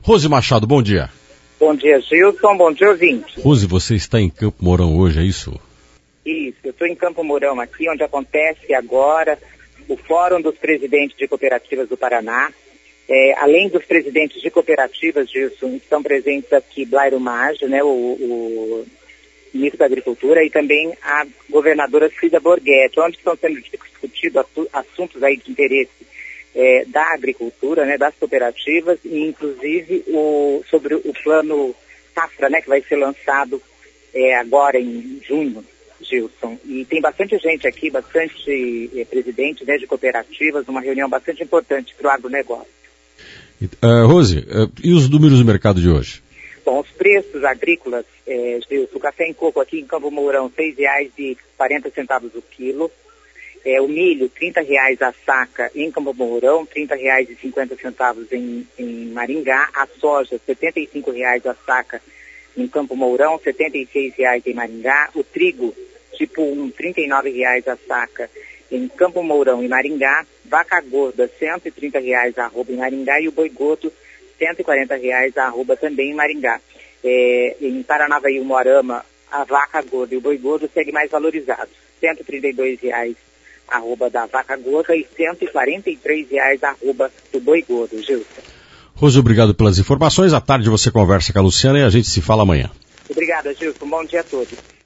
Rose Machado, bom dia. Bom dia, Gilson. Bom dia, ouvinte. Rose, você está em Campo Mourão hoje, é isso? Isso, eu estou em Campo Mourão aqui, onde acontece agora o Fórum dos Presidentes de Cooperativas do Paraná. Além dos presidentes de cooperativas, Gilson, estão presentes aqui Blairo Maggi, né, o ministro da Agricultura, e também a governadora Cida Borghetti, onde estão sendo discutidos assuntos aí de interesse da agricultura, né, das cooperativas, e inclusive sobre o plano Safra, né, que vai ser lançado agora em junho, Gilson. E tem bastante gente aqui, bastante presidente, né, de cooperativas, uma reunião bastante importante para o agronegócio. Rose, e os números do mercado de hoje? Bom, os preços agrícolas, Gilson, o café em coco aqui em Campo Mourão, R$ 6,40 o quilo. O milho, R$ 30 a saca em Campo Mourão, R$ 30,50 em Maringá. A soja, R$ 75 a saca em Campo Mourão, R$ 76 em Maringá. O trigo, tipo 1, R$ 39 a saca em Campo Mourão e Maringá. Vaca gorda, R$ 130 a arroba em Maringá. E o boi gordo, R$ 140 a arroba também em Maringá. Em Paranavaí e Umuarama, a vaca gorda e o boi gordo seguem mais valorizados. R$ 132 arroba da vaca gorda e R$ 143 arroba do boi gordo, Gilson. Rose, obrigado pelas informações. À tarde você conversa com a Luciana e a gente se fala amanhã. Obrigada, Gilson. Bom dia a todos.